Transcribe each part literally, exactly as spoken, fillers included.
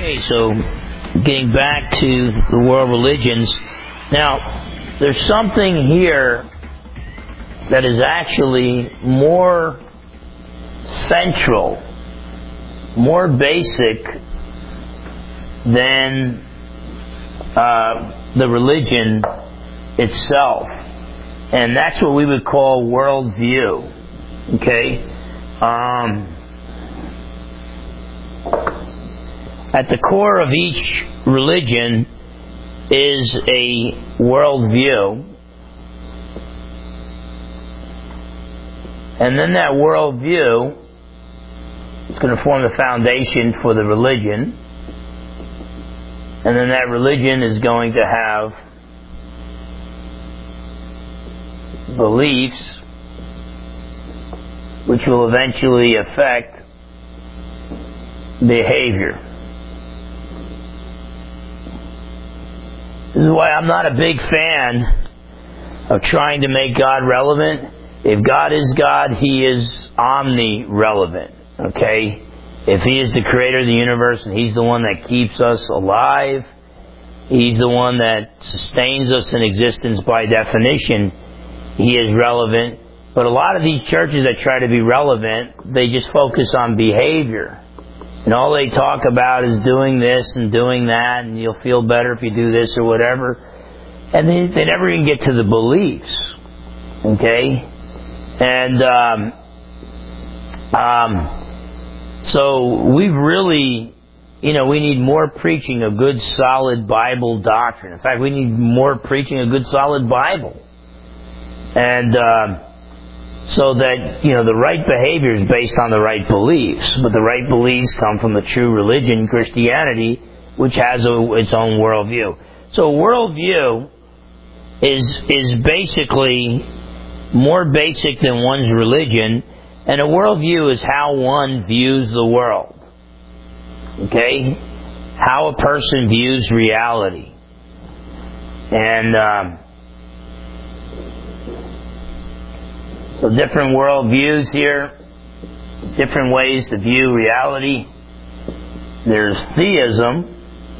Okay, so getting back to the world religions. Now, there's something here that is actually more central, more basic than uh, the religion itself. And that's what we would call worldview. Okay? Um, at the core of each religion is a worldview. And then that worldview is going to form the foundation for the religion. And then that religion is going to have beliefs which will eventually affect behavior. This is why I'm not a big fan of trying to make God relevant. If God is God, He is omni-relevant. Okay? If He is the creator of the universe and He's the one that keeps us alive, He's the one that sustains us in existence by definition, He is relevant. But a lot of these churches that try to be relevant, they just focus on behavior. And all they talk about is doing this and doing that, and you'll feel better if you do this or whatever. And they, they never even get to the beliefs. Okay? And um, um, so we really, you know, we need more preaching of good, solid Bible doctrine. In fact, we need more preaching of good, solid Bible. And um, so that, you know, the right behavior is based on the right beliefs. But the right beliefs come from the true religion, Christianity, which has a, its own worldview. So worldview is is basically more basic than one's religion, and a worldview is how one views the world. Okay? How a person views reality. And um, so different worldviews here, different ways to view reality. There's theism.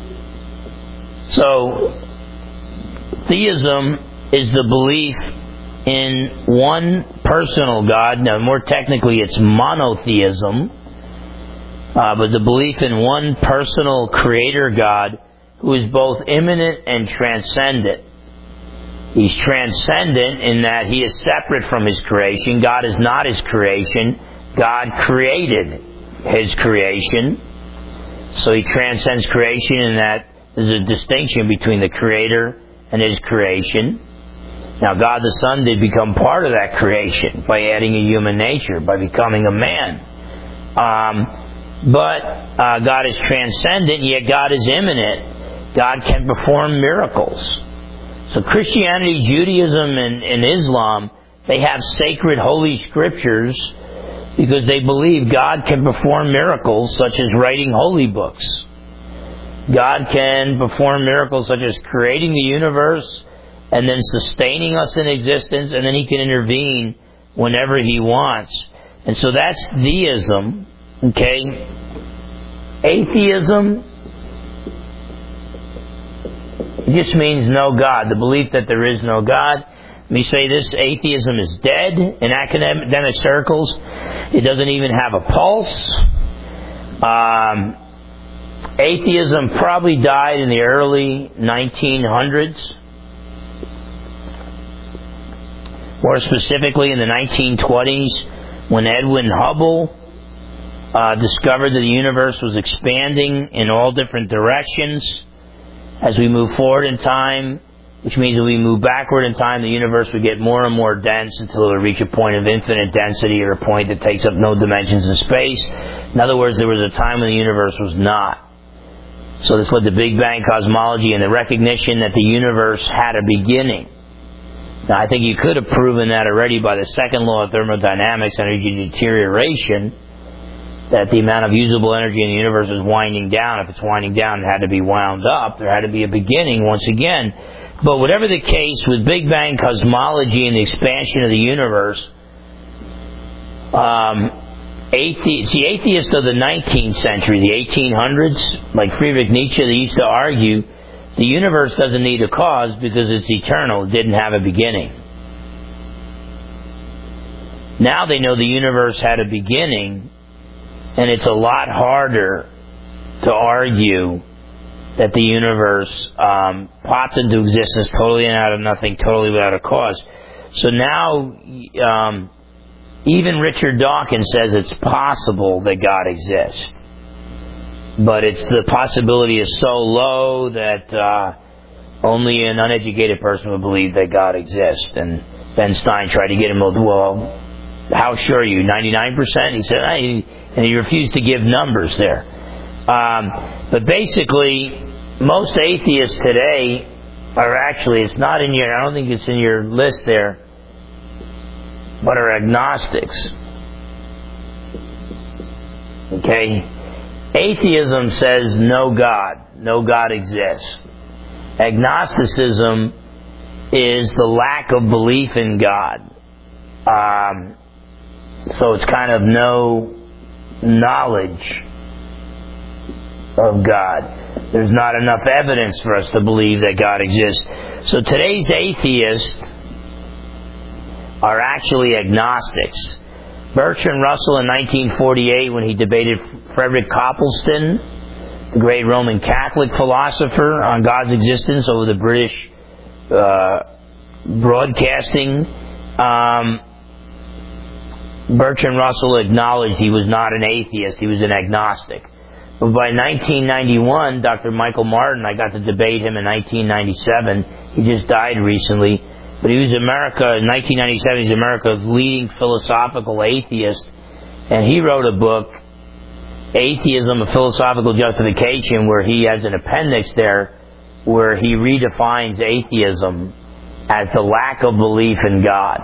So theism is the belief in one personal God. Now, more technically, it's monotheism. Uh, but the belief in one personal creator God who is both immanent and transcendent. He's transcendent in that He is separate from His creation. God is not His creation. God created His creation. So He transcends creation in that there's a distinction between the Creator and His creation. Now, God the Son did become part of that creation by adding a human nature, by becoming a man. Um, but uh, God is transcendent, yet God is immanent. God can perform miracles. So Christianity, Judaism, and, and Islam, they have sacred holy scriptures because they believe God can perform miracles such as writing holy books. God can perform miracles such as creating the universe and then sustaining us in existence, and then He can intervene whenever He wants. And so that's theism, okay? Atheism, it just means no God, the belief that there is no God. Let me say this, atheism is dead in academic circles. It doesn't even have a pulse. Um, atheism probably died in the early nineteen hundreds. More specifically in the nineteen twenties, when Edwin Hubble uh, discovered that the universe was expanding in all different directions. As we move forward in time, which means that we move backward in time, the universe would get more and more dense until it would reach a point of infinite density, or a point that takes up no dimensions in space. In other words, there was a time when the universe was not. So this led to Big Bang cosmology and the recognition that the universe had a beginning. Now, I think you could have proven that already by the second law of thermodynamics, energy deterioration, that the amount of usable energy in the universe is winding down. If it's winding down, it had to be wound up. There had to be a beginning once again. But whatever the case, with Big Bang cosmology and the expansion of the universe, um, Athe- see, atheists of the nineteenth century, the eighteen hundreds, like Friedrich Nietzsche, they used to argue the universe doesn't need a cause because it's eternal. It didn't have a beginning. Now they know the universe had a beginning, and it's a lot harder to argue that the universe um, popped into existence totally and out of nothing, totally without a cause. So now, um, even Richard Dawkins says it's possible that God exists. But it's the possibility is so low that uh, only an uneducated person would believe that God exists. And Ben Stein tried to get him, well, how sure are you? ninety-nine percent? He said, and he refused to give numbers there. Um, but basically, most atheists today are actually, it's not in your, I don't think it's in your list there, but are agnostics. Okay? Atheism says no God. No God exists. Agnosticism is the lack of belief in God. Um, so it's kind of no knowledge of God. There's not enough evidence for us to believe that God exists. So today's atheists are actually agnostics. Bertrand Russell in nineteen forty-eight, when he debated Frederick Copleston, the great Roman Catholic philosopher, on God's existence over the British uh, broadcasting, um, Bertrand Russell acknowledged he was not an atheist, he was an agnostic. But by nineteen ninety-one, Doctor Michael Martin, I got to debate him in nineteen ninety-seven. He just died recently. But he was America, in nineteen ninety-seven, he's America's leading philosophical atheist. And he wrote a book, Atheism, A Philosophical Justification, where he has an appendix there where he redefines atheism as the lack of belief in God.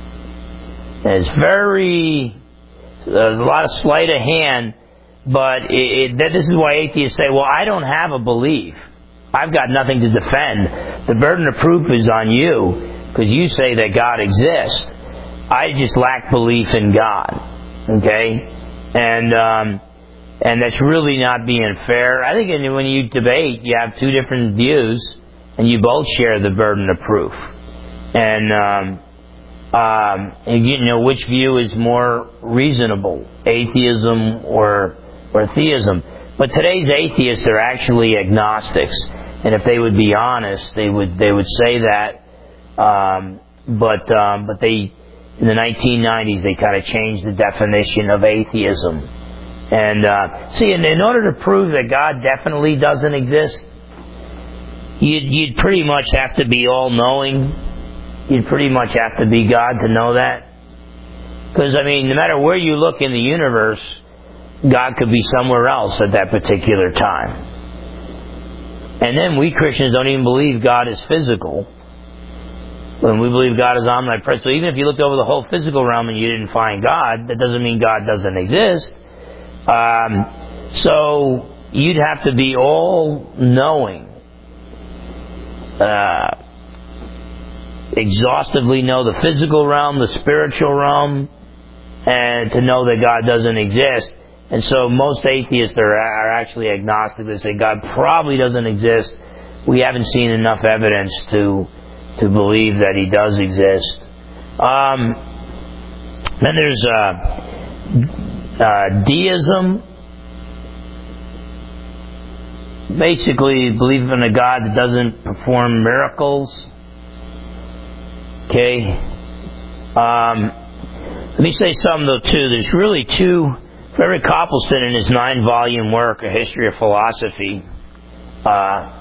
And it's very, a lot of sleight of hand, but it, it, this is why atheists say, well, I don't have a belief. I've got nothing to defend. The burden of proof is on you, because you say that God exists. I just lack belief in God. Okay? And um, and that's really not being fair. I think when you debate, you have two different views, and you both share the burden of proof. And, um, um, and you know, which view is more reasonable, atheism or or theism? But today's atheists are actually agnostics, and if they would be honest, they would they would say that. Um, but um, but they in the nineteen nineties they kind of changed the definition of atheism. And uh, see, in, in order to prove that God definitely doesn't exist, you'd, you'd pretty much have to be all-knowing. You'd pretty much have to be God to know that. Because, I mean, no matter where you look in the universe, God could be somewhere else at that particular time. And then we Christians don't even believe God is physical. When we believe God is omnipresent. So even if you looked over the whole physical realm and you didn't find God, that doesn't mean God doesn't exist. Um, so you'd have to be all-knowing. Uh, exhaustively know the physical realm, the spiritual realm, and to know that God doesn't exist. And so most atheists are, are actually agnostic. They say God probably doesn't exist. We haven't seen enough evidence to to believe that He does exist. Um, then there's uh, uh, deism. Basically, believe in a God that doesn't perform miracles. Okay. Um, let me say something though too. There's really two. Frederick Copleston, in his nine-volume work, A History of Philosophy, uh,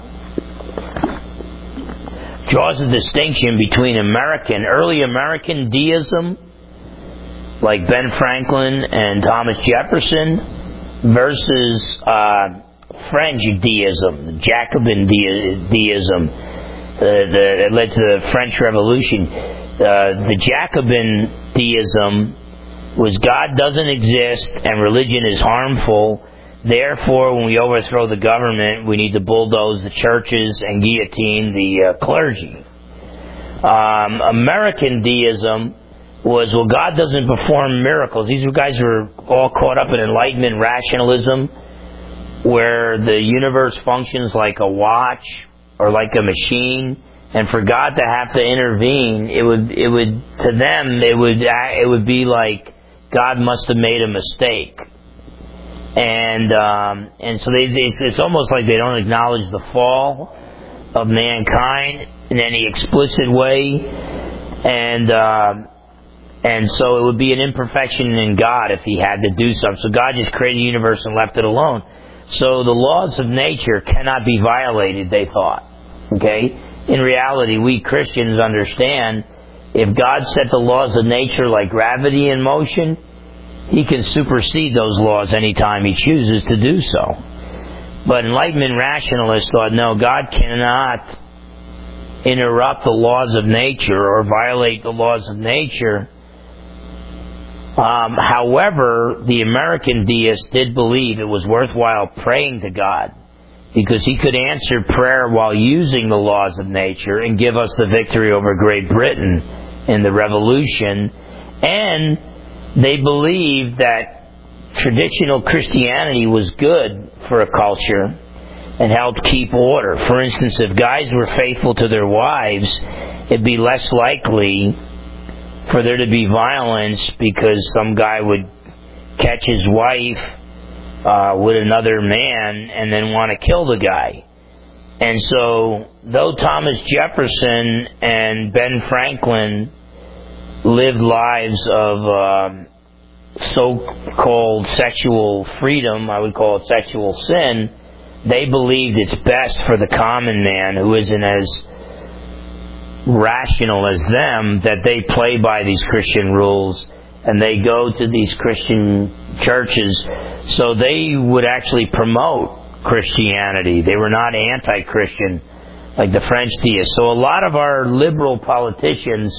draws a distinction between American, early American deism, like Ben Franklin and Thomas Jefferson, versus uh, French deism, Jacobin de- deism, uh, the, that led to the French Revolution. Uh, the Jacobin deism was God doesn't exist and religion is harmful. Therefore, when we overthrow the government, we need to bulldoze the churches and guillotine the uh, clergy. Um, American deism was, well, God doesn't perform miracles. These guys were all caught up in Enlightenment rationalism, where the universe functions like a watch or like a machine, and for God to have to intervene, it would, it would, to them, it would, it would be like God must have made a mistake. And, um, and so they, they, it's almost like they don't acknowledge the fall of mankind in any explicit way, and, um, And so it would be an imperfection in God if he had to do something. So God just created the universe and left it alone. So the laws of nature cannot be violated, they thought. Okay? In reality, we Christians understand if God set the laws of nature like gravity in motion, he can supersede those laws anytime he chooses to do so. But Enlightenment rationalists thought, no, God cannot interrupt the laws of nature or violate the laws of nature. Um, however, the American deists did believe it was worthwhile praying to God because he could answer prayer while using the laws of nature and give us the victory over Great Britain in the Revolution. And they believed that traditional Christianity was good for a culture and helped keep order. For instance, if guys were faithful to their wives, it'd be less likely for there to be violence because some guy would catch his wife uh, with another man and then want to kill the guy. And so, though Thomas Jefferson and Ben Franklin lived lives of um, so-called sexual freedom, I would call it sexual sin, they believed it's best for the common man who isn't as rational as them that they play by these Christian rules and they go to these Christian churches. So they would actually promote Christianity. They were not anti-Christian like the French deists. So a lot of our liberal politicians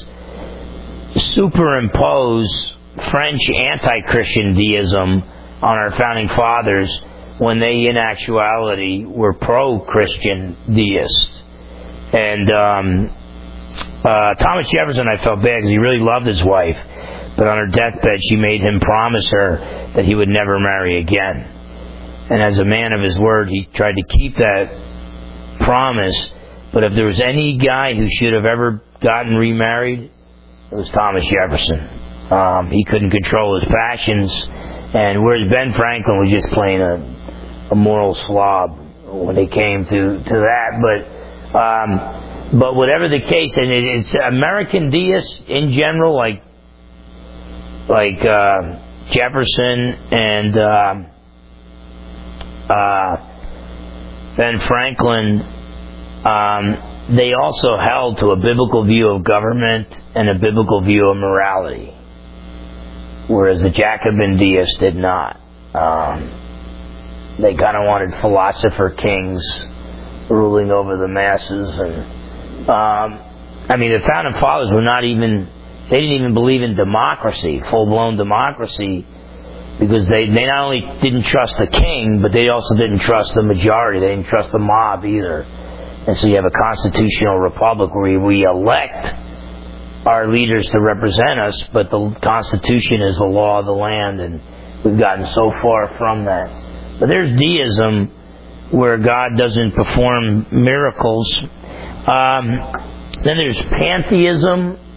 superimpose French anti-Christian deism on our founding fathers when they in actuality were pro-Christian deists. And um Uh, Thomas Jefferson, I felt bad because he really loved his wife, but on her deathbed she made him promise her that he would never marry again. And as a man of his word, he tried to keep that promise, but if there was any guy who should have ever gotten remarried, it was Thomas Jefferson. Um, he couldn't control his passions, and whereas Ben Franklin was just plain a, a moral slob when it came to, to that, but um But whatever the case, and it, it's American deists in general, like like uh, Jefferson and uh, uh, Ben Franklin, um, they also held to a biblical view of government and a biblical view of morality, whereas the Jacobin deists did not. Um, they kind of wanted philosopher kings ruling over the masses and Um, I mean, the founding fathers were not even, they didn't even believe in democracy, full-blown democracy, because they, they not only didn't trust the king, but they also didn't trust the majority. They didn't trust the mob either. And so you have a constitutional republic where we elect our leaders to represent us, but the Constitution is the law of the land, and we've gotten so far from that. But there's deism where God doesn't perform miracles. Um, then there's pantheism.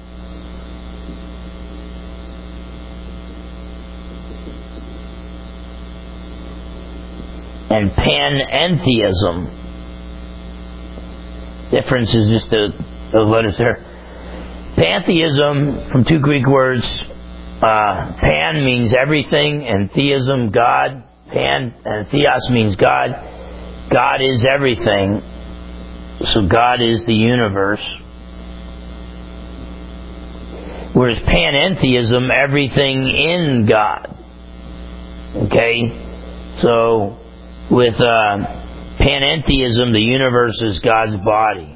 And panentheism. Difference is just the, the letters there. Pantheism, from two Greek words, uh, pan means everything, and theism, God. Pan and theos means God. God is everything. So God is the universe. Whereas panentheism, everything in God. Okay? So, with uh, panentheism, the universe is God's body.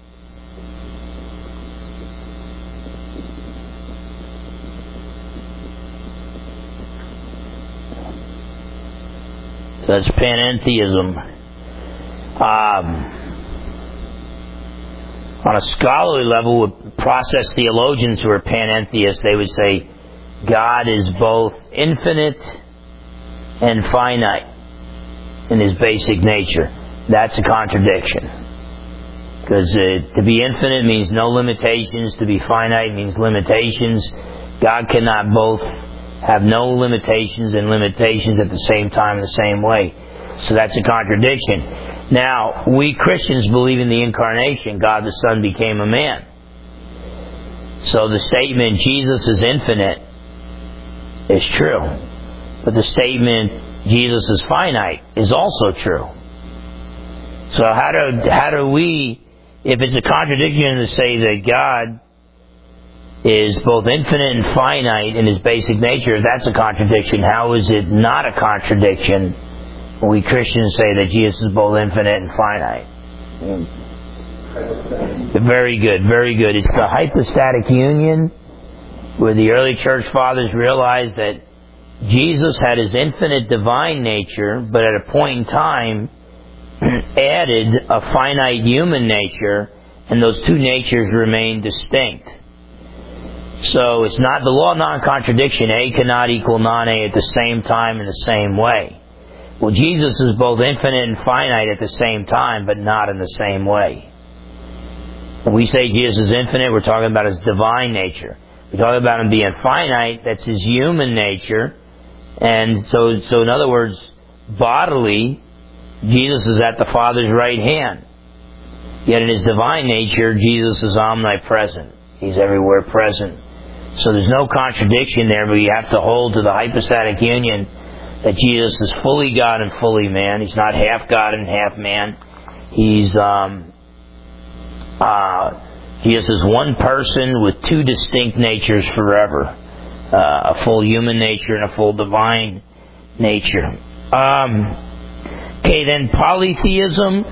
So that's panentheism. Um... on a scholarly level, with process theologians who are panentheists, they would say God is both infinite and finite in his basic nature. That's a contradiction. Because uh, to be infinite means no limitations, to be finite means limitations. God cannot both have no limitations and limitations at the same time in the same way. So that's a contradiction. Now, we Christians believe in the incarnation. God the Son became a man. So the statement, Jesus is infinite, is true. But the statement, Jesus is finite, is also true. So how do, how do we, if it's a contradiction to say that God is both infinite and finite in his basic nature, if that's a contradiction, how is it not a contradiction when we Christians say that Jesus is both infinite and finite? Very good, very good. It's the hypostatic union where the early church fathers realized that Jesus had his infinite divine nature, but at a point in time added a finite human nature, and those two natures remain distinct. So it's not the law of non-contradiction. A cannot equal non-A at the same time in the same way. Well, Jesus is both infinite and finite at the same time, but not in the same way. When we say Jesus is infinite, we're talking about his divine nature. We're talking about him being finite, that's his human nature. And so, so in other words, bodily, Jesus is at the Father's right hand. Yet in his divine nature, Jesus is omnipresent. He's everywhere present. So there's no contradiction there, but you have to hold to the hypostatic union that Jesus is fully God and fully man. He's not half God and half man. He's, um, uh, Jesus is one person with two distinct natures forever. Uh, a full human nature and a full divine nature. Um, okay, then polytheism.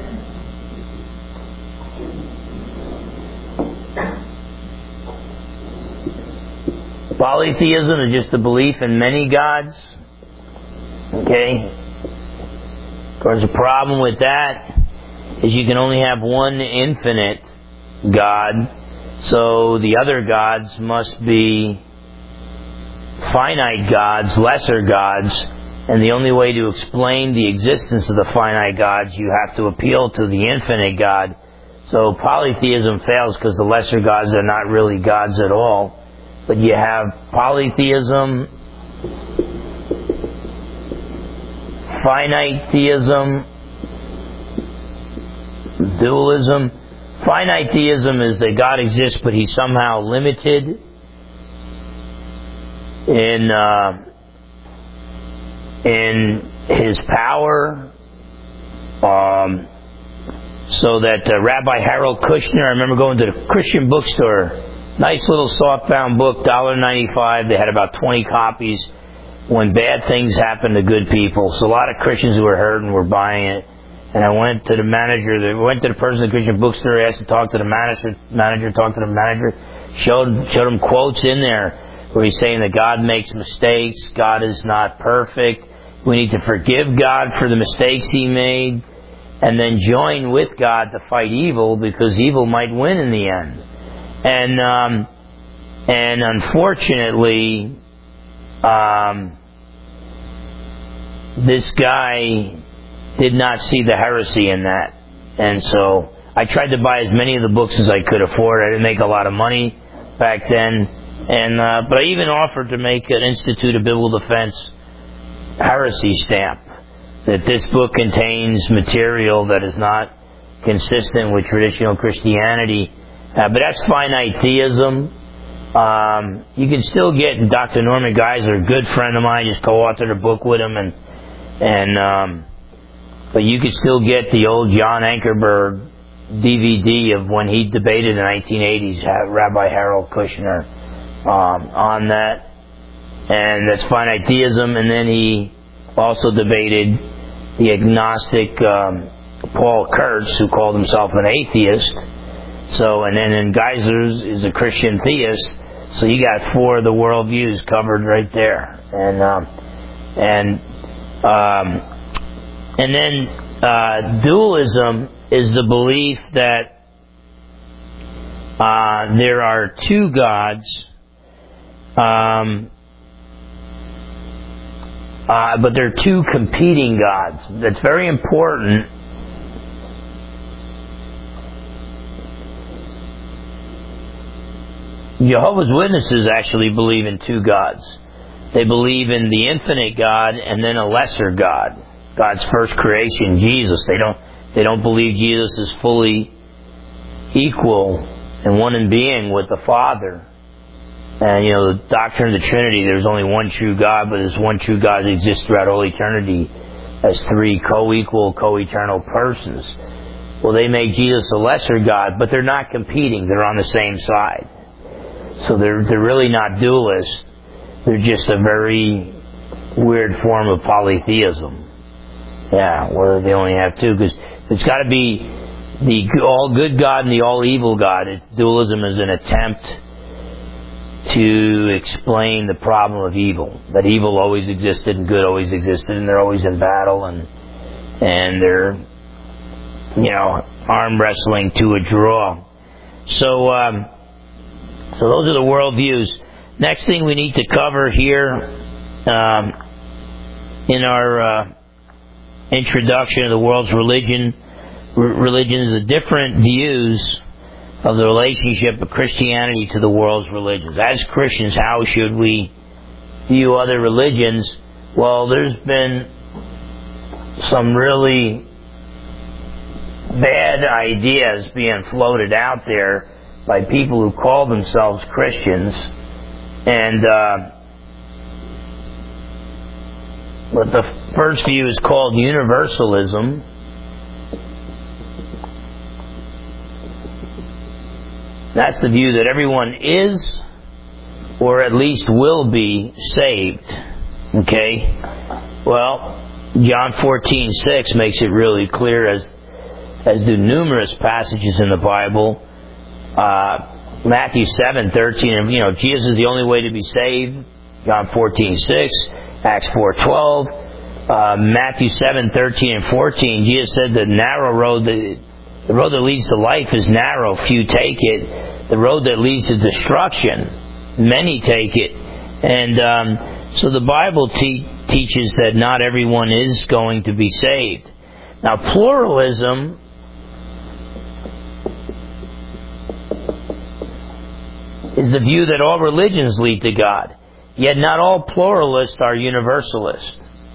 Polytheism is just the belief in many gods. Okay? Of course, the problem with that is you can only have one infinite God, so the other gods must be finite gods, lesser gods, and the only way to explain the existence of the finite gods, you have to appeal to the infinite God. So polytheism fails because the lesser gods are not really gods at all. But you have polytheism, finite theism, dualism. Finite theism is that God exists, but he's somehow limited in uh, in his power. Um, so that uh, Rabbi Harold Kushner, I remember going to the Christian bookstore. Nice little softbound book, one dollar ninety-five. They had about twenty copies. When bad things happen to good people. So a lot of Christians who were hurting were buying it. And I went to the manager, I went to the person at the Christian bookstore, asked to talk to the manager, manager talked to the manager, showed, showed him quotes in there where he's saying that God makes mistakes, God is not perfect, we need to forgive God for the mistakes he made, and then join with God to fight evil because evil might win in the end. And um, and unfortunately, um, this guy did not see the heresy in that. And so I tried to buy as many of the books as I could afford. I didn't make a lot of money back then. And uh, but I even offered to make an Institute of Biblical Defense heresy stamp, that this book contains material that is not consistent with traditional Christianity. Uh, but that's finite theism. Um, you can still get Doctor Norman Geisler, a good friend of mine, just co-authored a book with him, and and um, but you could still get the old John Ankerberg D V D of when he debated in the nineteen eighties, Rabbi Harold Kushner, um, on that, and that's finite theism. And then he also debated the agnostic um, Paul Kurtz, who called himself an atheist. So, and then in Geisler's is a Christian theist. So you got four of the worldviews covered right there, and um, and um, and then uh, dualism is the belief that uh, there are two gods, um, uh, but they're two competing gods. That's very important. Jehovah's Witnesses actually believe in two gods. They believe in the infinite God and then a lesser God, God's first creation, Jesus. They don't they don't believe Jesus is fully equal and one in being with the Father. And, you know, the doctrine of the Trinity, there's only one true God, but this one true God exists throughout all eternity as three co-equal, co-eternal persons. Well, they make Jesus a lesser God, but they're not competing. They're on the same side. So they're they're really not dualists. They're just a very weird form of polytheism. Yeah, where they only have two, because it's got to be the all good God and the all evil God. It's, dualism is an attempt to explain the problem of evil. That evil always existed and good always existed, and they're always in battle, and and they're, you know, arm wrestling to a draw. So, um, so those are the worldviews. Next thing we need to cover here um, in our uh, introduction to the world's religion, r- religion is the different views of the relationship of Christianity to the world's religions. As Christians, how should we view other religions? Well, there's been some really bad ideas being floated out there by people who call themselves Christians. And uh, but the first view is called universalism. That's the view that everyone is, or at least will be, saved. Okay? Well, John fourteen six makes it really clear, as as do numerous passages in the Bible. Uh, Matthew seven thirteen, and you know, Jesus is the only way to be saved. John fourteen six, Acts four twelve, uh, Matthew seven thirteen and fourteen. Jesus said the narrow road, the, the road that leads to life is narrow, few take it. The road that leads to destruction, many take it. And um, so the Bible te- teaches that not everyone is going to be saved. Now, pluralism is the view that all religions lead to God. Yet not all pluralists are universalists.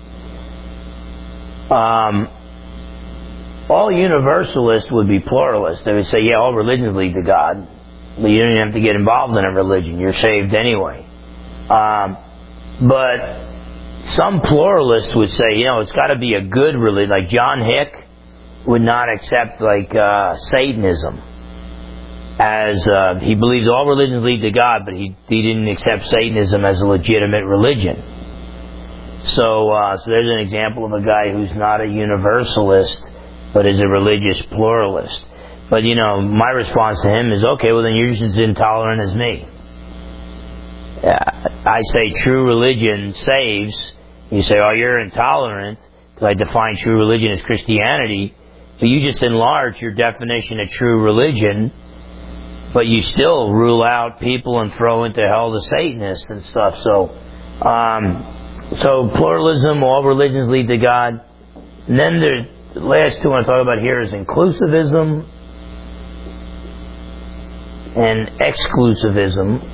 Um, all universalists would be pluralists. They would say, yeah, all religions lead to God, but you don't even have to get involved in a religion. You're saved anyway. Um, but some pluralists would say, you know, it's got to be a good religion. Like John Hick would not accept, like, uh, Satanism. As uh, he believes all religions lead to God, but he he didn't accept Satanism as a legitimate religion. So, uh, so there's an example of a guy who's not a universalist, but is a religious pluralist. But you know, my response to him is, okay, well then you're just as intolerant as me. Uh, I say true religion saves. You say, oh, you're intolerant, because I define true religion as Christianity. But you just enlarge your definition of true religion. But you still rule out people and throw into hell the Satanists and stuff. So, um, so pluralism, all religions lead to God. And then the last two I want to talk about here is inclusivism and exclusivism.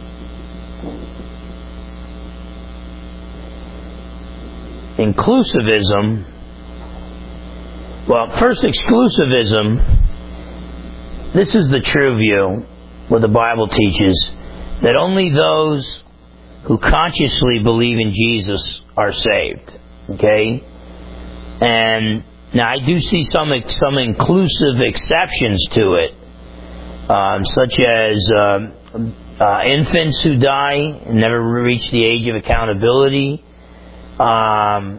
Inclusivism, well, first exclusivism, this is the true view. What the Bible teaches, that only those who consciously believe in Jesus are saved. Okay? And now I do see some some inclusive exceptions to it, um, such as uh, uh, infants who die and never reach the age of accountability. Um,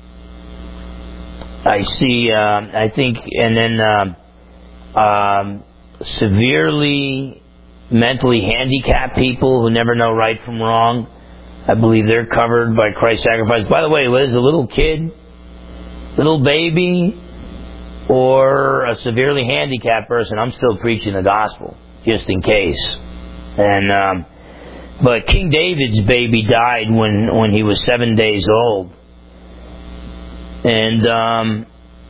I see, uh, I think, and then uh, um, severely mentally handicapped people who never know right from wrong. I believe they're covered by Christ's sacrifice. By the way, what is a little kid, little baby, or a severely handicapped person? I'm still preaching the gospel. just in case. And um, but King David's baby died when, when he was seven days old. And um,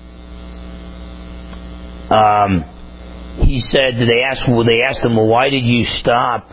um, he said, they asked, well, they asked him, well, why did you stop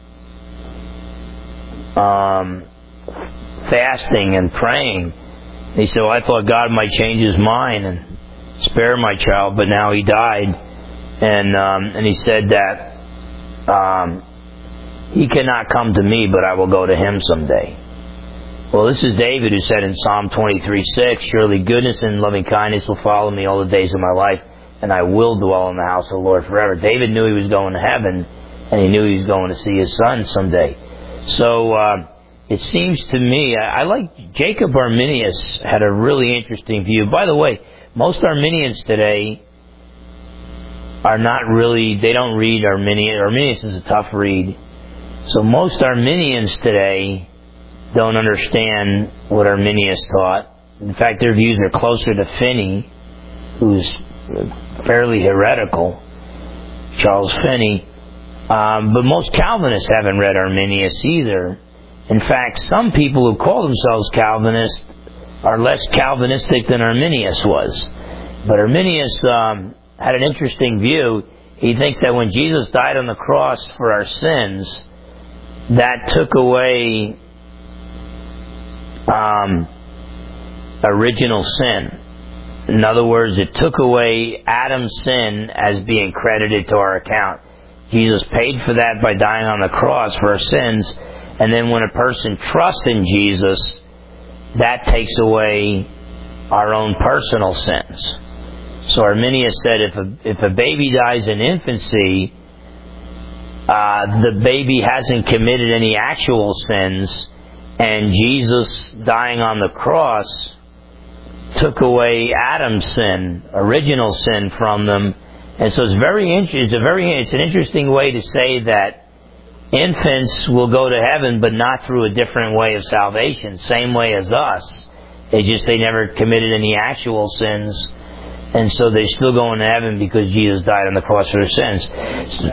um, fasting and praying? He said, well, I thought God might change his mind and spare my child, but now he died. And um, and he said that um, he cannot come to me, but I will go to him someday. Well, this is David who said in Psalm twenty-three six, surely goodness and loving kindness will follow me all the days of my life, and I will dwell in the house of the Lord forever. David knew he was going to heaven, and he knew he was going to see his son someday. So uh, it seems to me, I, I like Jacob Arminius had a really interesting view. By the way, most Arminians today are not really, they don't read Arminius. Arminius is a tough read. So most Arminians today don't understand what Arminius taught. In fact, their views are closer to Finney, who's fairly heretical, Charles Finney. Um, but most Calvinists haven't read Arminius either. In fact, some people who call themselves Calvinists are less Calvinistic than Arminius was. But Arminius um, had an interesting view. He thinks that when Jesus died on the cross for our sins, that took away um, original sin. In other words, it took away Adam's sin as being credited to our account. Jesus paid for that by dying on the cross for our sins. And then when a person trusts in Jesus, that takes away our own personal sins. So Arminius said if a, if a baby dies in infancy, uh, the baby hasn't committed any actual sins, and Jesus dying on the cross took away Adam's sin, original sin, from them. And so it's very it's a very it's an interesting way to say that infants will go to heaven, but not through a different way of salvation, same way as us. They just they never committed any actual sins, and so they're still going to heaven because Jesus died on the cross for their sins. So,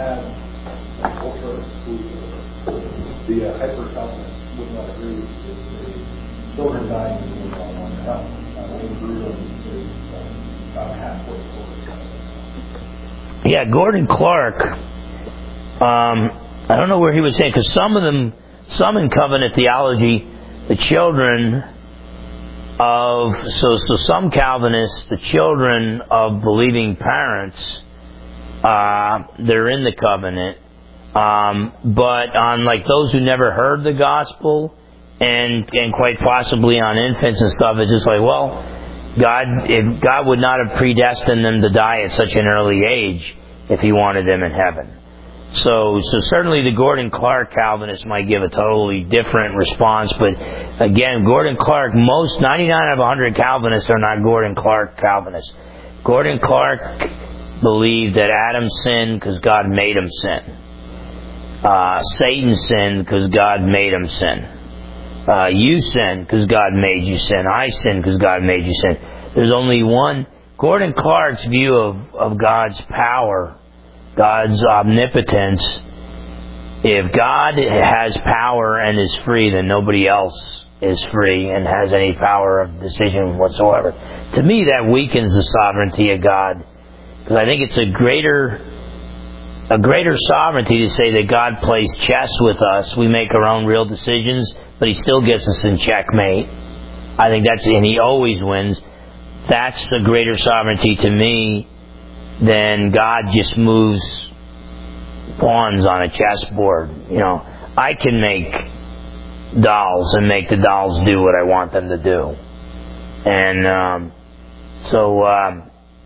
the uh, hyper-Calvinists would not agree with this. The children dying is on one cup. They agree with about halfway forward. Yeah, Gordon Clark. Um, I don't know where he was saying, because some of them, some in covenant theology, the children of so so some Calvinists, the children of believing parents, uh, they're in the covenant. Um, but on like those who never heard the gospel, and and quite possibly on infants and stuff, it's just like, well, God, if God would not have predestined them to die at such an early age if He wanted them in heaven. So, so certainly the Gordon Clark Calvinists might give a totally different response, but again, Gordon Clark, most ninety-nine out of one hundred Calvinists are not Gordon Clark Calvinists. Gordon Clark believed that Adam sinned because God made him sin. Uh, Satan sinned because God made him sin. Uh, you sin because God made you sin. I sin because God made you sin. There's only one. Gordon Clark's view of, of God's power, God's omnipotence, if God has power and is free, then nobody else is free and has any power of decision whatsoever. To me, that weakens the sovereignty of God, because I think it's a greater a greater sovereignty to say that God plays chess with us. We make our own real decisions, but He still gets us in checkmate. I think that's, and He always wins. That's a greater sovereignty to me than God just moves pawns on a chessboard. You know, I can make dolls and make the dolls do what I want them to do. And um, so, um,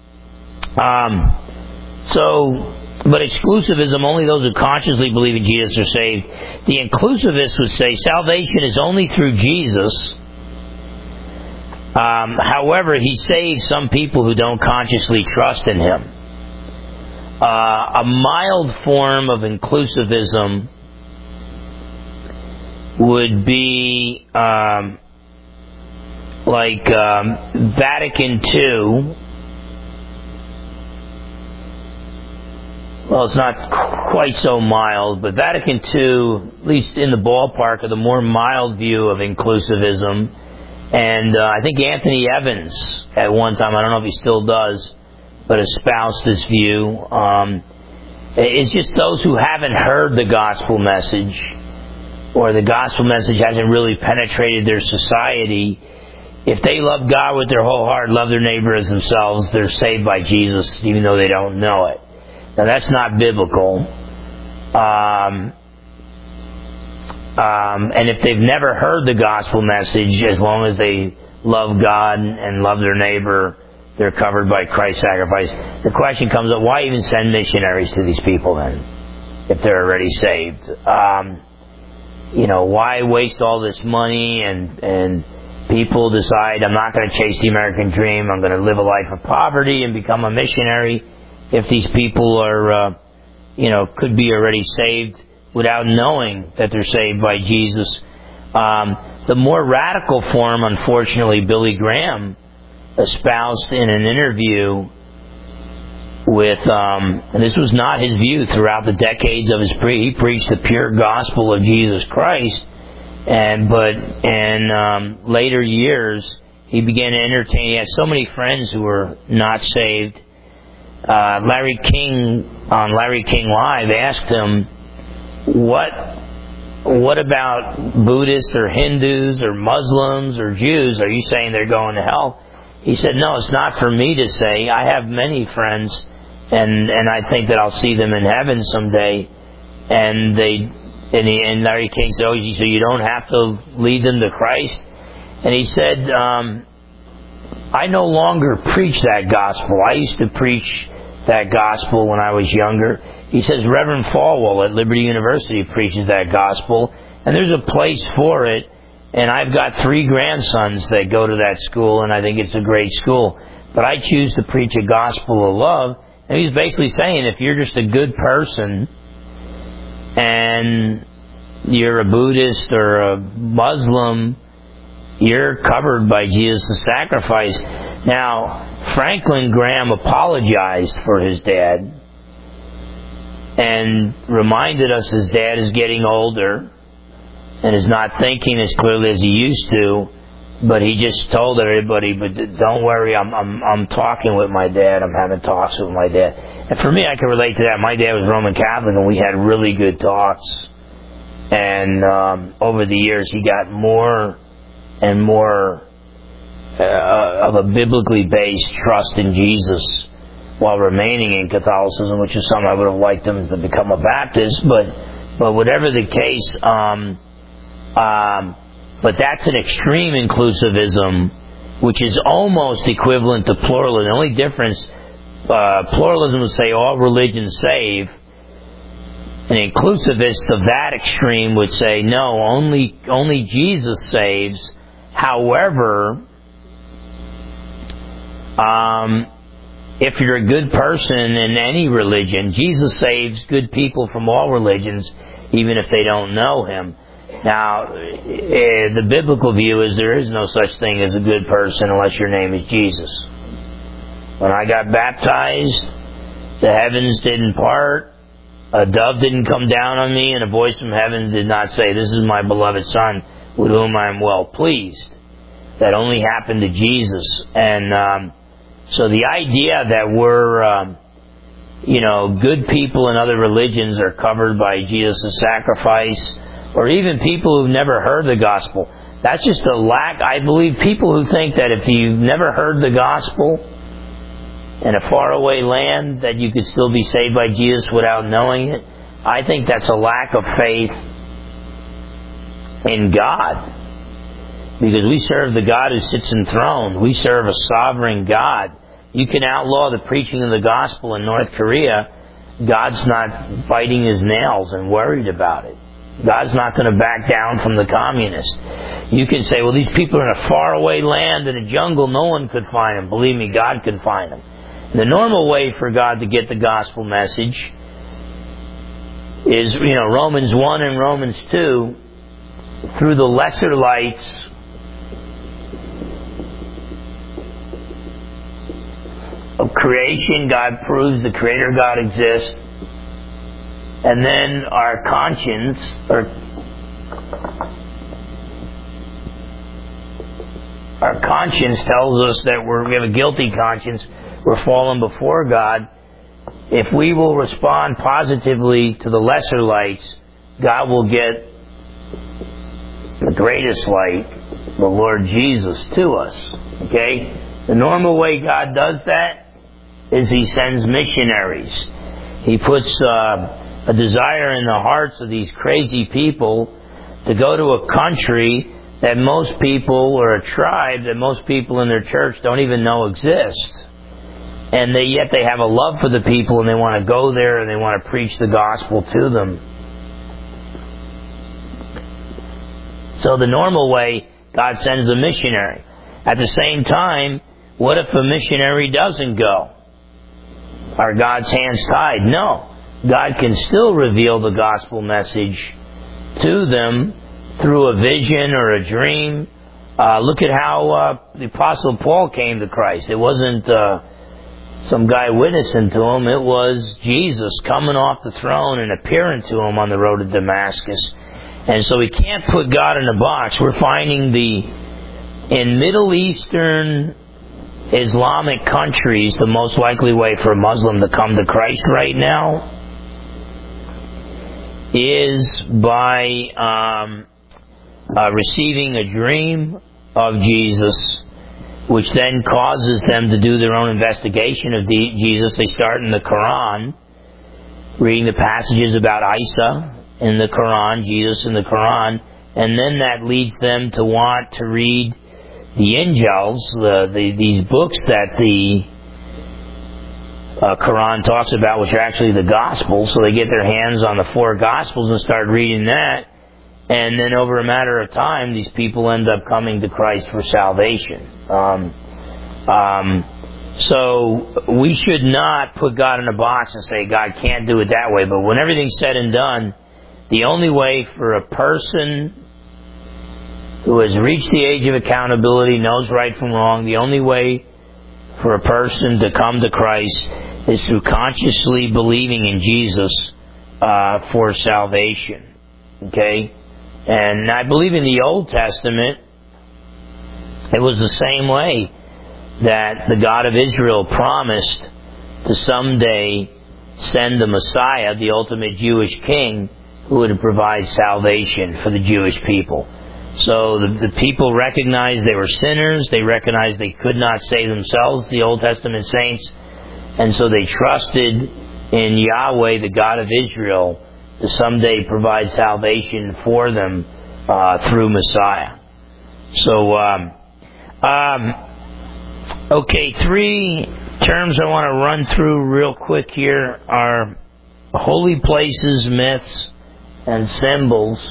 um, so, but exclusivism, only those who consciously believe in Jesus are saved. The inclusivists would say salvation is only through Jesus. Um, however, He saves some people who don't consciously trust in Him. Uh, a mild form of inclusivism would be um, like um, Vatican two well, it's not quite so mild, but Vatican two, at least in the ballpark of the more mild view of inclusivism. And uh, I think Anthony Evans, at one time, I don't know if he still does, but espoused this view. Um, it's just those who haven't heard the gospel message, or the gospel message hasn't really penetrated their society. If they love God with their whole heart, love their neighbor as themselves, they're saved by Jesus, even though they don't know it. Now, that's not biblical. Um, um, and if they've never heard the gospel message, as long as they love God and love their neighbor, they're covered by Christ's sacrifice. The question comes up, why even send missionaries to these people then, if they're already saved? Um, you know, why waste all this money and, and people decide, I'm not going to chase the American dream, I'm going to live a life of poverty and become a missionary, if these people are, uh, you know, could be already saved without knowing that they're saved by Jesus. Um, the more radical form, unfortunately, Billy Graham espoused in an interview with, um, and this was not his view throughout the decades of his pre, he preached the pure gospel of Jesus Christ, and but in um, later years, he began to entertain, he had so many friends who were not saved. Uh, Larry King, on Larry King Live, asked him, what what about Buddhists or Hindus or Muslims or Jews? Are you saying they're going to hell? He said, no, it's not for me to say. I have many friends, and, and I think that I'll see them in heaven someday. And they and, he, and Larry King said, oh, so you don't have to lead them to Christ? And he said, um, I no longer preach that gospel. I used to preach that gospel when I was younger. He says Reverend Falwell at Liberty University preaches that gospel, and there's a place for it, and I've got three grandsons that go to that school, and I think it's a great school. But I choose to preach a gospel of love. And he's basically saying, if you're just a good person and you're a Buddhist or a Muslim, you're covered by Jesus' sacrifice. Now, Franklin Graham apologized for his dad and reminded us his dad is getting older and is not thinking as clearly as he used to, but he just told everybody, but don't worry, I'm I'm I'm talking with my dad, I'm having talks with my dad. And for me, I can relate to that. My dad was Roman Catholic, and we had really good talks. And um, over the years, he got more and more uh, of a biblically based trust in Jesus while remaining in Catholicism, which is something I would have liked him to become a Baptist. But but whatever the case, um, um, but that's an extreme inclusivism, which is almost equivalent to pluralism. The only difference, uh, pluralism would say all religions save, and inclusivists of that extreme would say no, only only Jesus saves. However, um, if you're a good person in any religion, Jesus saves good people from all religions, even if they don't know Him. Now, uh, the biblical view is there is no such thing as a good person unless your name is Jesus. When I got baptized, the heavens didn't part, a dove didn't come down on me, and a voice from heaven did not say, "This is my beloved Son, with whom I am well pleased." That only happened to Jesus. And um, so the idea that we're, um, you know, good people in other religions are covered by Jesus' sacrifice, or even people who've never heard the gospel, that's just a lack. I believe people who think that if you've never heard the gospel in a faraway land, that you could still be saved by Jesus without knowing it, I think that's a lack of faith in God. Because we serve the God who sits enthroned. We serve a sovereign God. You can outlaw the preaching of the gospel in North Korea. God's not biting his nails and worried about it. God's not going to back down from the communists. You can say, well, these people are in a faraway land in a jungle. No one could find them. Believe me, God can find them. The normal way for God to get the gospel message is, you know, Romans one and Romans two, through the lesser lights of creation. God proves the Creator God exists. and then our conscience, or our conscience tells us that we're, we have a guilty conscience, we're fallen before God. If we will respond positively to the lesser lights, God will get the greatest light, the Lord Jesus, to us. Okay? The normal way God does that is He sends missionaries. He puts uh, a desire in the hearts of these crazy people to go to a country that most people, or a tribe that most people in their church don't even know exists. And they, yet they have a love for the people, and they want to go there and they want to preach the gospel to them. So the normal way, God sends a missionary. At the same time, what if a missionary doesn't go? Are God's hands tied? No. God can still reveal the gospel message to them through a vision or a dream. Uh, look at how uh, the Apostle Paul came to Christ. It wasn't uh, some guy witnessing to him. It was Jesus coming off the throne and appearing to him on the road to Damascus. And so we can't put God in a box. We're finding the, in Middle Eastern Islamic countries, the most likely way for a Muslim to come to Christ right now is by um, uh, receiving a dream of Jesus, which then causes them to do their own investigation of the, Jesus. They start in the Quran, reading the passages about Isa in the Quran, Jesus in the Quran, and then that leads them to want to read the Injils, the, the, these books that the uh, Quran talks about, which are actually the Gospels. So they get their hands on the four Gospels and start reading that. And then over a matter of time, these people end up coming to Christ for salvation. Um, um, so we should not put God in a box and say God can't do it that way. But when everything's said and done, the only way for a person who has reached the age of accountability, knows right from wrong, the only way for a person to come to Christ is through consciously believing in Jesus uh, for salvation. Okay? And I believe in the Old Testament, it was the same way, that the God of Israel promised to someday send the Messiah, the ultimate Jewish king, who would provide salvation for the Jewish people. So the, the people recognized they were sinners. They recognized they could not save themselves, the Old Testament saints. And so they trusted in Yahweh, the God of Israel, to someday provide salvation for them uh, through Messiah. So, um, um, okay, three terms I want to run through real quick here are holy places, myths, and symbols.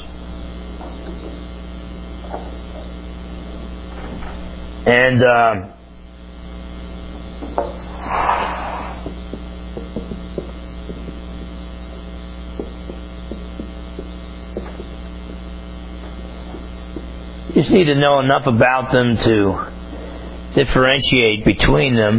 And uh, you just need to know enough about them to differentiate between them.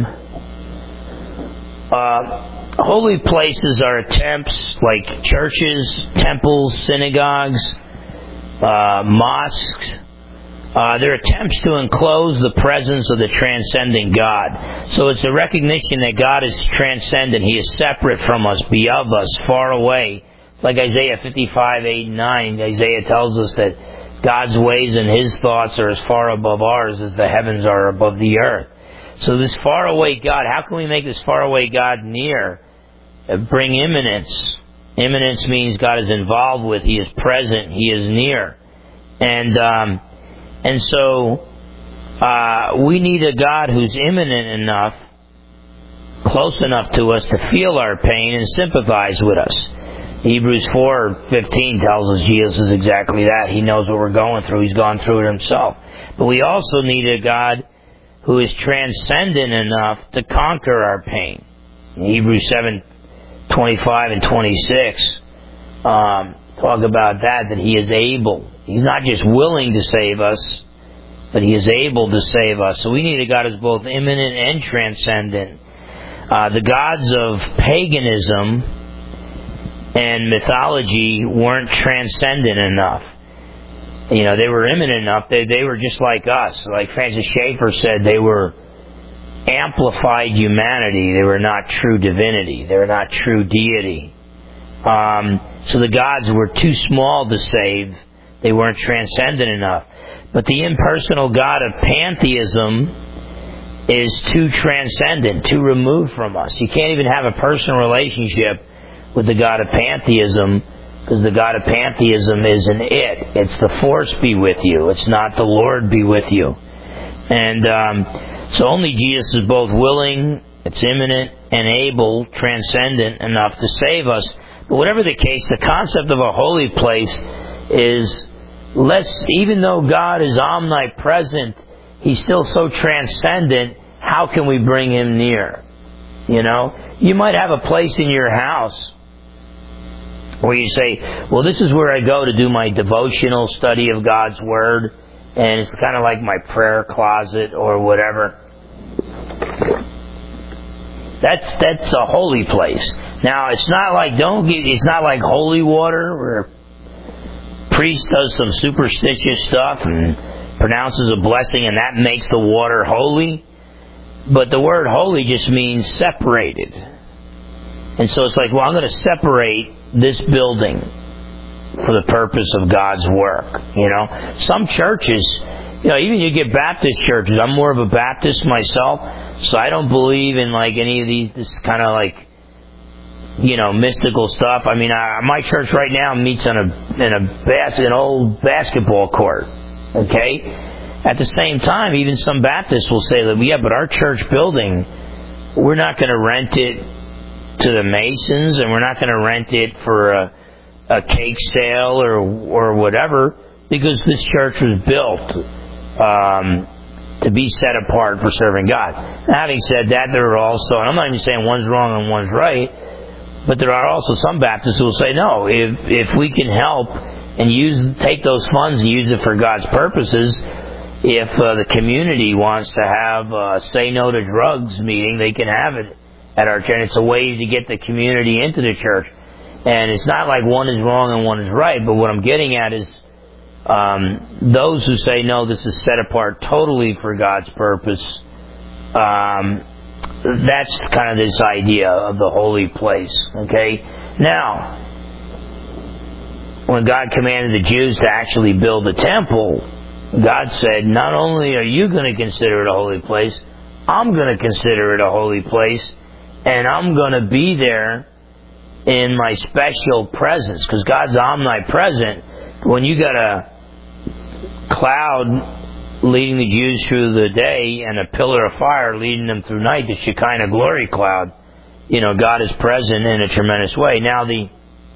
Uh, holy places are attempts like churches, temples, synagogues, uh, mosques. Uh, they're attempts to enclose the presence of the transcendent God. So it's a recognition that God is transcendent. He is separate from us, beyond us, far away. Like Isaiah fifty-five, eight, and nine, Isaiah tells us that God's ways and His thoughts are as far above ours as the heavens are above the earth. So this faraway God, how can we make this faraway God near? Uh, bring immanence. Immanence means God is involved with, He is present, He is near. And, um, And so, uh, we need a God who's immanent enough, close enough to us to feel our pain and sympathize with us. Hebrews four fifteen tells us Jesus is exactly that. He knows what we're going through. He's gone through it Himself. But we also need a God who is transcendent enough to conquer our pain. In Hebrews seven twenty-five and twenty-six um, talk about that, that He is able. He's not just willing to save us, but He is able to save us. So we need a God who's both immanent and transcendent. Uh, the gods of paganism and mythology weren't transcendent enough. You know, they were immanent enough. They they were just like us. Like Francis Schaeffer said, they were amplified humanity. They were not true divinity. They were not true deity. Um, so the gods were too small to save. They weren't transcendent enough. But the impersonal God of pantheism is too transcendent, too removed from us. You can't even have a personal relationship with the God of pantheism, because the God of pantheism is an it. It's the force be with you. It's not the Lord be with you. And um, so only Jesus is both willing, it's immanent, and able, transcendent enough to save us. But whatever the case, the concept of a holy place is less, even though God is omnipresent, He's still so transcendent, how can we bring Him near? You know? You might have a place in your house where you say, well, this is where I go to do my devotional study of God's Word, and it's kind of like my prayer closet or whatever. That's that's a holy place. Now, it's not like don't get it's not like holy water where a priest does some superstitious stuff and pronounces a blessing and that makes the water holy. But the word holy just means separated. And so it's like, well, I'm going to separate this building for the purpose of God's work. You know, some churches, you know, even you get Baptist churches. I'm more of a Baptist myself, so I don't believe in like any of these, this kind of like, you know, mystical stuff. I mean, I, my church right now meets on a in a bas- an old basketball court. Okay. At the same time, even some Baptists will say that, yeah, but our church building, we're not going to rent it to the Masons, and we're not going to rent it for a, a cake sale or or whatever, because this church was built um, to be set apart for serving God. Now, having said that, there are also, and I'm not even saying one's wrong and one's right, but there are also some Baptists who will say, no, if if we can help and use take those funds and use it for God's purposes, if uh, the community wants to have a Say No to Drugs meeting, they can have it at our church. It's a way to get the community into the church. And it's not like one is wrong and one is right, but what I'm getting at is um, those who say, no, this is set apart totally for God's purpose, um, that's kind of this idea of the holy place. Okay? Now, when God commanded the Jews to actually build the temple, God said, not only are you going to consider it a holy place, I'm going to consider it a holy place, and I'm going to be there in my special presence, because God's omnipresent. When you got a cloud leading the Jews through the day and a pillar of fire leading them through night, the Shekinah glory cloud, you know, God is present in a tremendous way. Now, the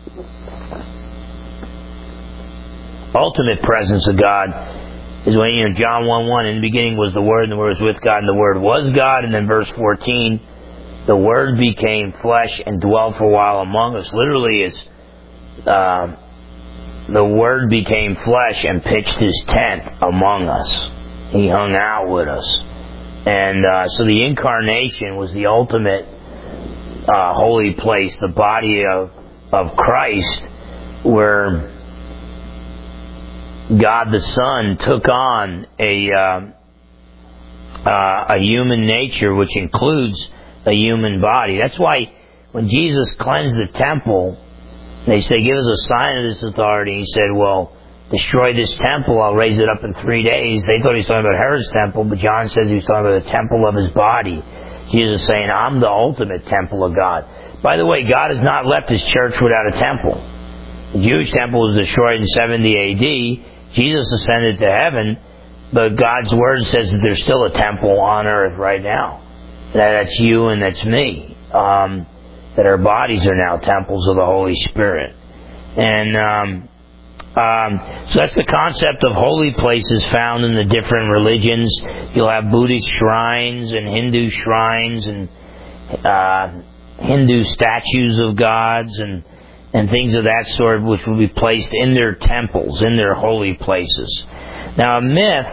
ultimate presence of God is when, you know, John one one, in the beginning was the Word, and the Word was with God, and the Word was God. And then verse fourteen, the Word became flesh and dwelt for a while among us. Literally, it's uh, the Word became flesh and pitched His tent among us. He hung out with us. And uh, so the incarnation was the ultimate uh, holy place, the body of, of Christ, where God the Son took on a uh, uh, a human nature, which includes a human body. That's why when Jesus cleansed the temple, they say, give us a sign of this authority. He said, well, destroy this temple, I'll raise it up in three days. They thought he was talking about Herod's temple, but John says he was talking about the temple of his body. Jesus is saying, I'm the ultimate temple of God. By the way, God has not left His church without a temple. The Jewish temple was destroyed in seventy A D. Jesus ascended to heaven, but God's Word says that there's still a temple on earth right now. That's you and that's me. Um, that our bodies are now temples of the Holy Spirit. And um, um, so that's the concept of holy places found in the different religions. You'll have Buddhist shrines and Hindu shrines and uh, Hindu statues of gods and and things of that sort, which will be placed in their temples, in their holy places. Now, a myth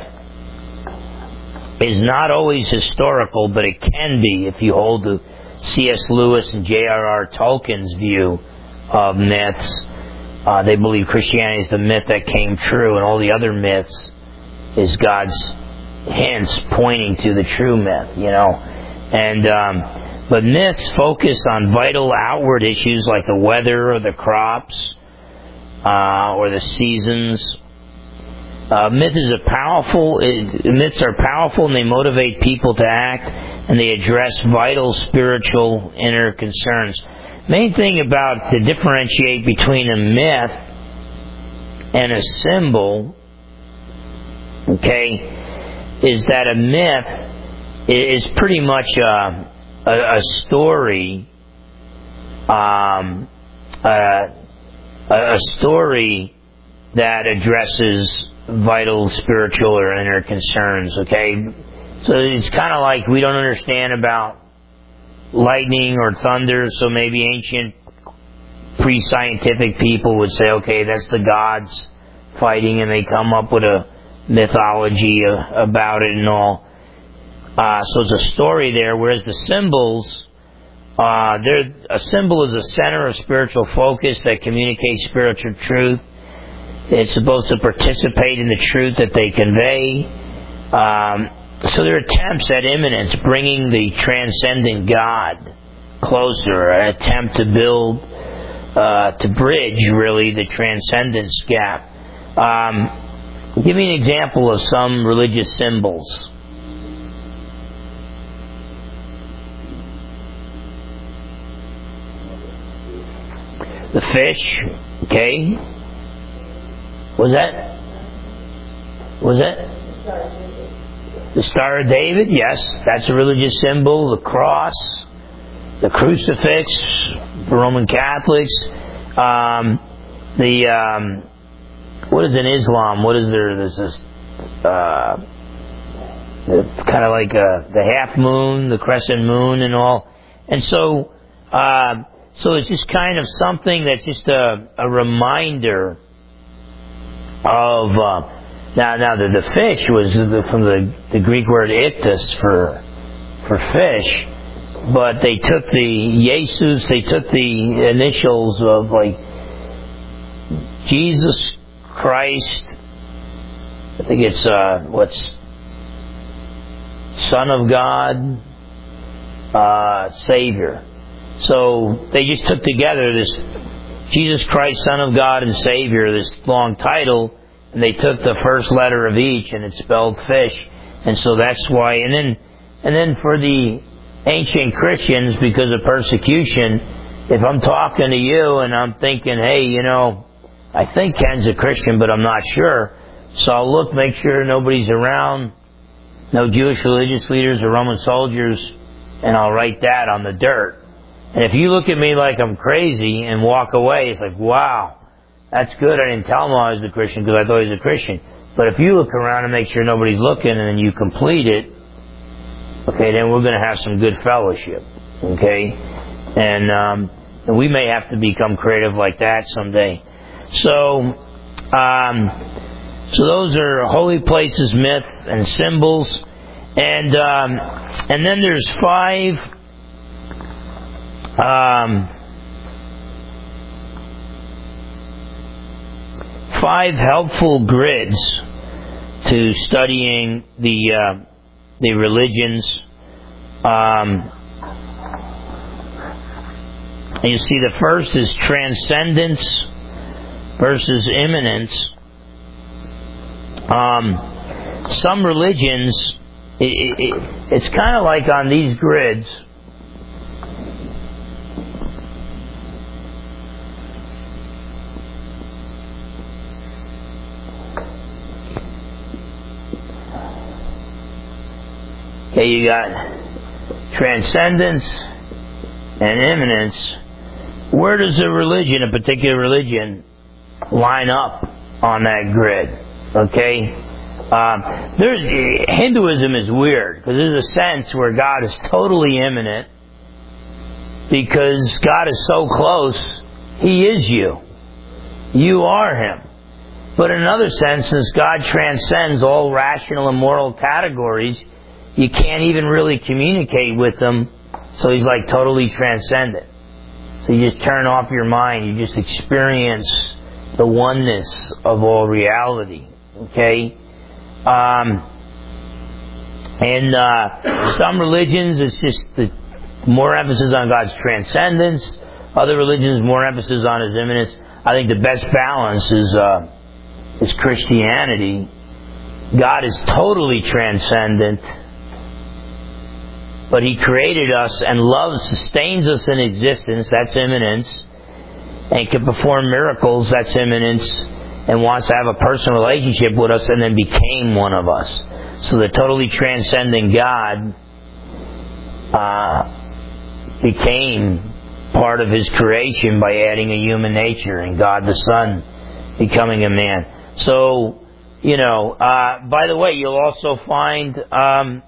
is not always historical, but it can be if you hold the C S Lewis and J R R Tolkien's view of myths. Uh, they believe Christianity is the myth that came true, and all the other myths is God's hints pointing to the true myth, you know. And um, but myths focus on vital outward issues like the weather or the crops uh, or the seasons. Uh, myth is a powerful. It, myths are powerful, and they motivate people to act, and they address vital spiritual inner concerns. Main thing about to differentiate between a myth and a symbol, okay, is that a myth is pretty much a, a, a story, um, a, a story that addresses vital spiritual or inner concerns, okay? So it's kind of like we don't understand about lightning or thunder, so maybe ancient pre-scientific people would say, okay, that's the gods fighting, and they come up with a mythology about it and all. Uh, so it's a story there, whereas the symbols, uh, they're, a symbol is a center of spiritual focus that communicates spiritual truth. It's supposed to participate in the truth that they convey. Um, So they're attempts at immanence, bringing the transcendent God closer, an attempt to build, uh, to bridge, really, the transcendence gap. Um, give me an example of some religious symbols. The fish, okay. Was that? Was that? The Star of David, yes, that's a religious symbol. The cross, the crucifix, for Roman Catholics. Um, the um, what is in Islam? What is there? There's this uh, it's kind of like a, the half moon, the crescent moon, and all. And so, uh, so it's just kind of something that's just a, a reminder of. Uh, Now, now the, the fish was the, from the, the Greek word ichthys for for fish, but they took the Jesus, they took the initials of like Jesus Christ. I think it's uh, what's Son of God, uh, Savior. So they just took together this Jesus Christ, Son of God and Savior, this long title. And they took the first letter of each, and it spelled fish, and so that's why. And then, and then for the ancient Christians, because of persecution, if I'm talking to you and I'm thinking, hey, you know, I think Ken's a Christian, but I'm not sure, so I'll look, make sure nobody's around, no Jewish religious leaders or Roman soldiers, and I'll write that on the dirt. And if you look at me like I'm crazy and walk away, it's like, wow. That's good. I didn't tell him I was a Christian because I thought he was a Christian. But if you look around and make sure nobody's looking and then you complete it, okay, then we're going to have some good fellowship. Okay? And, um, and we may have to become creative like that someday. So, um, so those are holy places, myths, and symbols. And, um, and then there's five, um, Five helpful grids to studying the uh, the religions. Um, you see, the first is transcendence versus immanence. Um, some religions, it, it, it's kind of like on these grids. Okay, you got transcendence and immanence. Where does a religion, a particular religion, line up on that grid? Okay? Um, there's Hinduism is weird, because there's a sense where God is totally immanent, because God is so close, He is you. You are Him. But in another sense, since God transcends all rational and moral categories, you can't even really communicate with Him, so He's like totally transcendent. Does So you just turn off your mind. You just experience the oneness of all reality. Okay? Um, and uh, some religions, it's just the more emphasis on God's transcendence. Other religions, more emphasis on His immanence. I think the best balance is uh, is Christianity. God is totally transcendent, but He created us and loves, sustains us in existence. That's immanence. And can perform miracles. That's immanence. And wants to have a personal relationship with us, and then became one of us. So the totally transcendent God uh, became part of His creation by adding a human nature, and God the Son becoming a man. So, you know, uh, by the way, you'll also find um,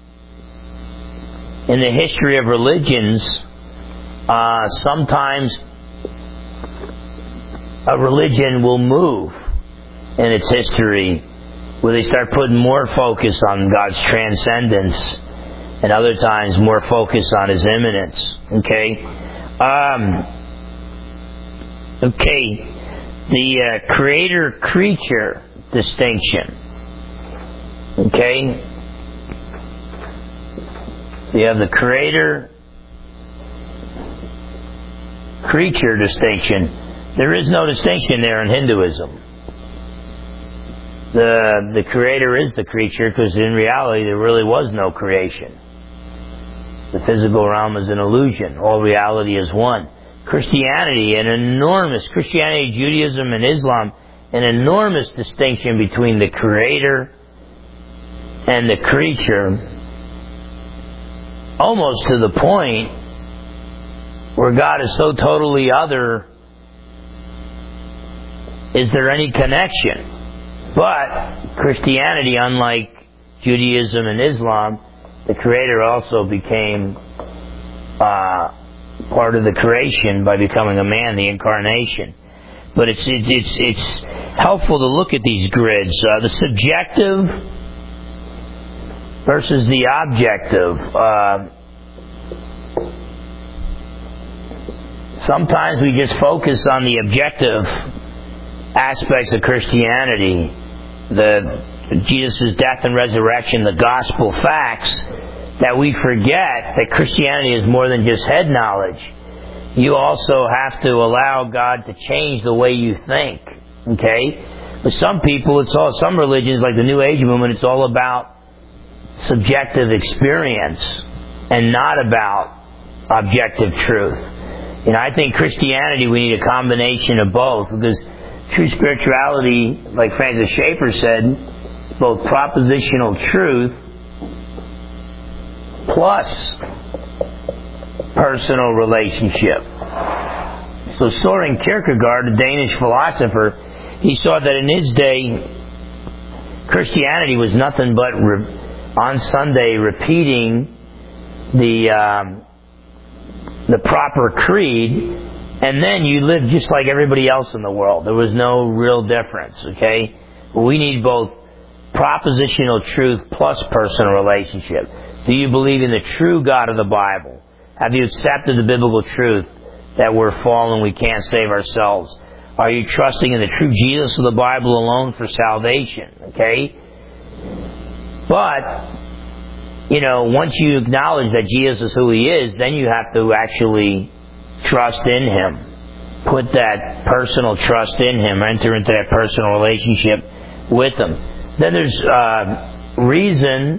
in the history of religions, uh, sometimes a religion will move in its history where they start putting more focus on God's transcendence, and other times more focus on His immanence. Okay? Um, okay, the uh, creator-creature distinction. Okay? So you have the creator-creature distinction. There is no distinction there in Hinduism. The, the creator is the creature, because in reality there really was no creation. The physical realm is an illusion. All reality is one. Christianity, an enormous, Christianity, Judaism, and Islam, an enormous distinction between the creator and the creature, almost to the point where God is so totally other. Is there any connection? But Christianity, unlike Judaism and Islam, the Creator also became uh, part of the creation by becoming a man, the incarnation. But it's it's it's, it's helpful to look at these grids, uh, the subjective versus the objective. Uh, sometimes we just focus on the objective aspects of Christianity, the Jesus' death and resurrection, the gospel facts, that we forget that Christianity is more than just head knowledge. You also have to allow God to change the way you think. Okay? For some people, it's all, some religions like the New Age movement, it's all about subjective experience and not about objective truth. And I think Christianity, we need a combination of both, because true spirituality, like Francis Schaeffer said, both propositional truth plus personal relationship. So Søren Kierkegaard, a Danish philosopher, he saw that in his day, Christianity was nothing but re- on Sunday repeating the um, the proper creed, and then you live just like everybody else in the world. There was no real difference, okay? We need both propositional truth plus personal relationship. Do you believe in the true God of the Bible? Have you accepted the biblical truth that we're fallen, we can't save ourselves? Are you trusting in the true Jesus of the Bible alone for salvation, okay? But, you know, once you acknowledge that Jesus is who He is, then you have to actually trust in Him. Put that personal trust in Him. Enter into that personal relationship with Him. Then there's uh, reason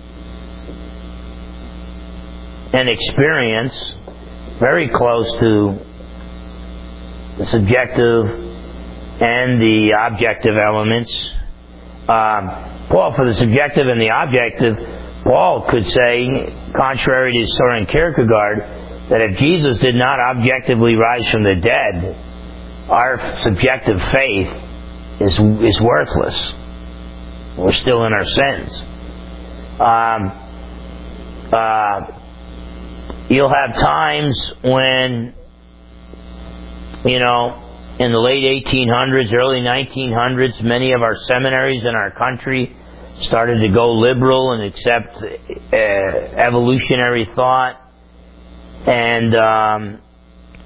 and experience, very close to the subjective and the objective elements. Um, Paul, for the subjective and the objective, Paul could say, contrary to Søren Kierkegaard, that if Jesus did not objectively rise from the dead, our subjective faith is is worthless. We're still in our sins. Um, uh, you'll have times when, you know, in the late eighteen hundreds, early nineteen hundreds, many of our seminaries in our country started to go liberal and accept uh, evolutionary thought. And um,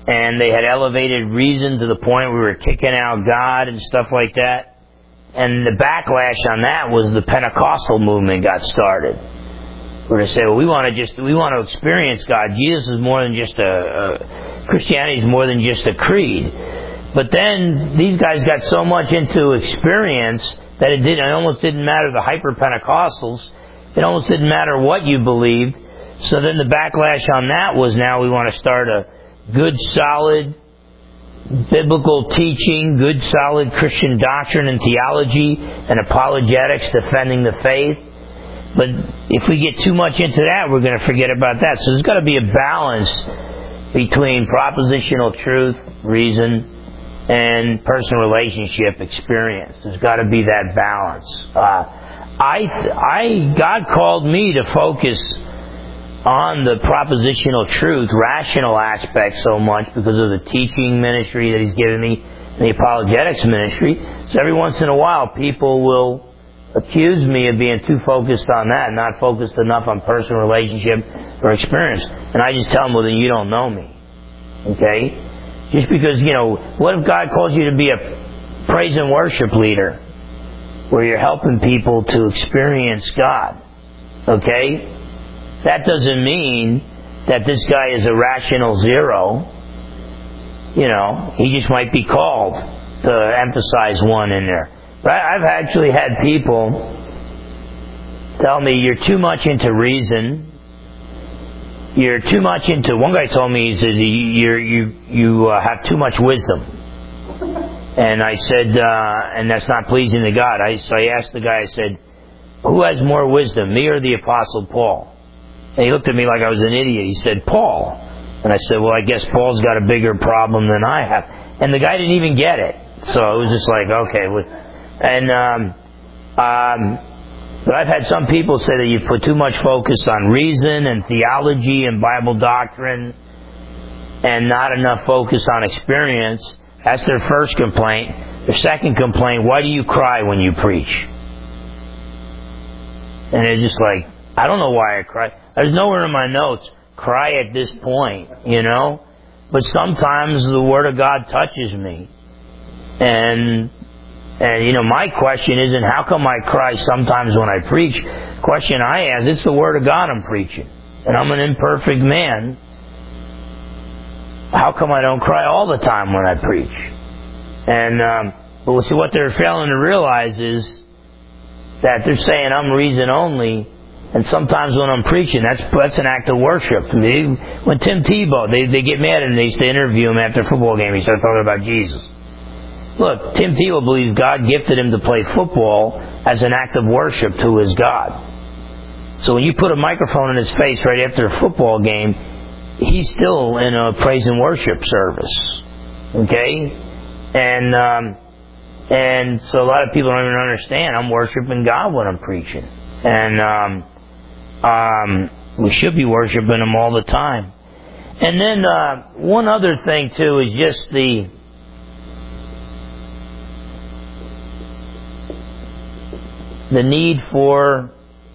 and they had elevated reason to the point we were kicking out God and stuff like that. And the backlash on that was the Pentecostal movement got started. Where they say, well, we want to just, we want to experience God. Jesus is more than just a, a Christianity is more than just a creed. But then these guys got so much into experience that it didn't, it almost didn't matter the hyper-Pentecostals. It almost didn't matter what you believed. So then the backlash on that was now we want to start a good, solid, biblical teaching, good, solid Christian doctrine and theology and apologetics defending the faith. But if we get too much into that, we're going to forget about that. So there's got to be a balance between propositional truth, reason, and personal relationship experience. There's got to be that balance. Uh, I, I, God called me to focus on the propositional truth, rational aspect so much because of the teaching ministry that He's given me, and the apologetics ministry. So every once in a while, people will accuse me of being too focused on that and not focused enough on personal relationship or experience. And I just tell them, well, then you don't know me. Okay? Just because, you know, what if God calls you to be a praise and worship leader where you're helping people to experience God? Okay? That doesn't mean that this guy is a rational zero. You know, he just might be called to emphasize one in there. But I've actually had people tell me, you're too much into reason. You're too much into, one guy told me, he said, you're, you you uh, have too much wisdom. And I said, uh, and that's not pleasing to God. I, so I asked the guy, I said, who has more wisdom, me or the Apostle Paul? And he looked at me like I was an idiot. He said, Paul. And I said, well, I guess Paul's got a bigger problem than I have. And the guy didn't even get it. So it was just like, okay. And, um, um, but I've had some people say that you put too much focus on reason and theology and Bible doctrine and not enough focus on experience. That's their first complaint. Their second complaint, why do you cry when you preach? And they're just like, I don't know why I cry. There's nowhere in my notes, cry at this point, you know? But sometimes the Word of God touches me. And, and you know, my question isn't how come I cry sometimes when I preach. The question I ask, it's the Word of God I'm preaching. And I'm an imperfect man. How come I don't cry all the time when I preach? And, um, but see, what they're failing to realize is that they're saying I'm reason only. And sometimes when I'm preaching, that's that's an act of worship. They, when Tim Tebow, they, they get mad and they used to interview him after a football game. He started talking about Jesus. Look, Tim Tebow believes God gifted him to play football as an act of worship to his God. So when you put a microphone in his face right after a football game, he's still in a praise and worship service. Okay? And um, and so a lot of people don't even understand. I'm worshiping God when I'm preaching. And um, um, we should be worshiping Him all the time. And then uh, one other thing, too, is just the the need for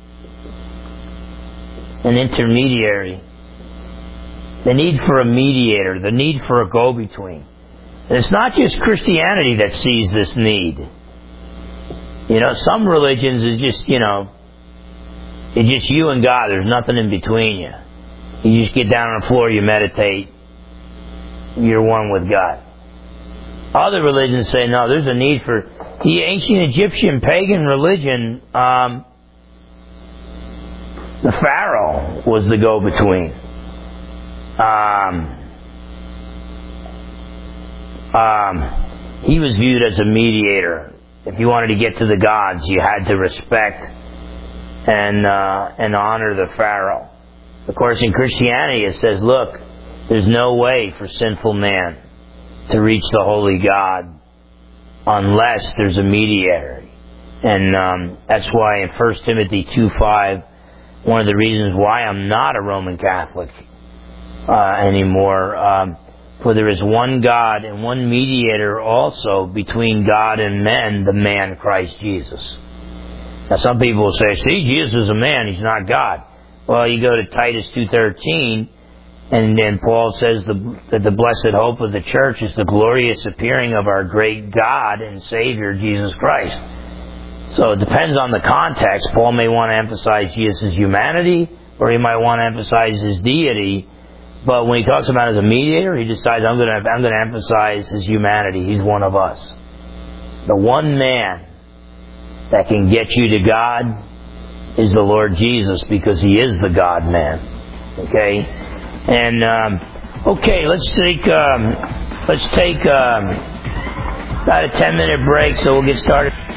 an intermediary. The need for a mediator. The need for a go-between. And it's not just Christianity that sees this need. You know, some religions is just, you know, it's just you and God. There's nothing in between you. You just get down on the floor, you meditate. You're one with God. Other religions say, no, there's a need for... The ancient Egyptian pagan religion, um, the Pharaoh was the go-between. Um, um, he was viewed as a mediator. If you wanted to get to the gods, you had to respect and uh, and honor the Pharaoh. Of course, in Christianity it says, look, there's no way for sinful man to reach the holy God unless there's a mediator. And um, that's why in First Timothy two five, one of the reasons why I'm not a Roman Catholic uh, anymore, um, for there is one God and one mediator also between God and men, the man Christ Jesus. Now some people will say, see, Jesus is a man, He's not God. Well, you go to Titus two thirteen, And then Paul says the, that the blessed hope of the church is the glorious appearing of our great God and Savior, Jesus Christ. So it depends on the context. Paul may want to emphasize Jesus' humanity, or he might want to emphasize his deity. But when he talks about as a mediator, he decides, I'm going to, I'm going to emphasize his humanity. He's one of us. The one man that can get you to God is the Lord Jesus, because he is the God-man. Okay? And, um, okay, let's take, um, let's take, um, about a ten minute break, so we'll get started.